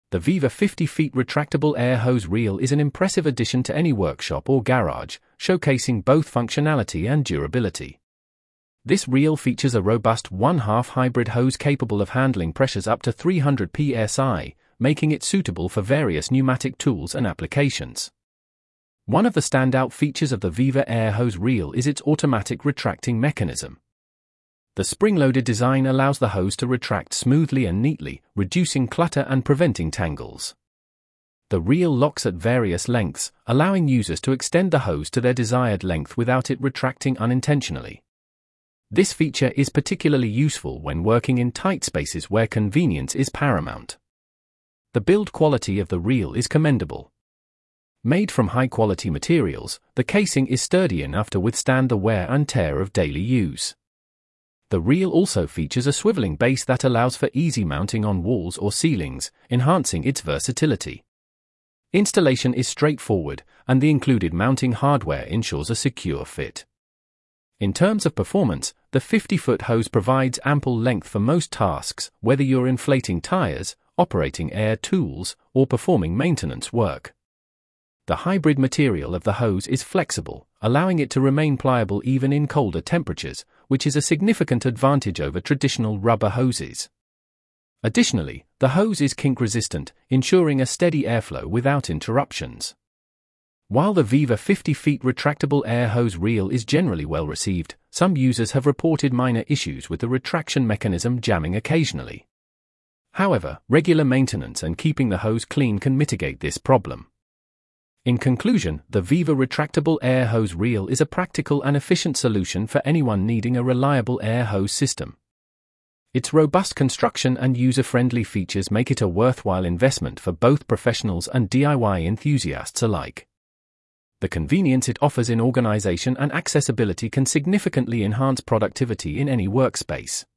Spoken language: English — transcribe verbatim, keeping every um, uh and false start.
The Viva fifty feet retractable air hose reel is an impressive addition to any workshop or garage, showcasing both functionality and durability. This reel features a robust one-half hybrid hose capable of handling pressures up to three hundred P S I, making it suitable for various pneumatic tools and applications. One of the standout features of the Viva air hose reel is its automatic retracting mechanism. The spring-loaded design allows the hose to retract smoothly and neatly, reducing clutter and preventing tangles. The reel locks at various lengths, allowing users to extend the hose to their desired length without it retracting unintentionally. This feature is particularly useful when working in tight spaces where convenience is paramount. The build quality of the reel is commendable. Made from high-quality materials, the casing is sturdy enough to withstand the wear and tear of daily use. The reel also features a swiveling base that allows for easy mounting on walls or ceilings, enhancing its versatility. Installation is straightforward, and the included mounting hardware ensures a secure fit. In terms of performance, the fifty foot hose provides ample length for most tasks, whether you're inflating tires, operating air tools, or performing maintenance work. The hybrid material of the hose is flexible, allowing it to remain pliable even in colder temperatures, which is a significant advantage over traditional rubber hoses. Additionally, the hose is kink-resistant, ensuring a steady airflow without interruptions. While the Viva fifty feet retractable air hose reel is generally well received, some users have reported minor issues with the retraction mechanism jamming occasionally. However, regular maintenance and keeping the hose clean can mitigate this problem. In conclusion, the Viva retractable air hose reel is a practical and efficient solution for anyone needing a reliable air hose system. Its robust construction and user-friendly features make it a worthwhile investment for both professionals and D I Y enthusiasts alike. The convenience it offers in organization and accessibility can significantly enhance productivity in any workspace.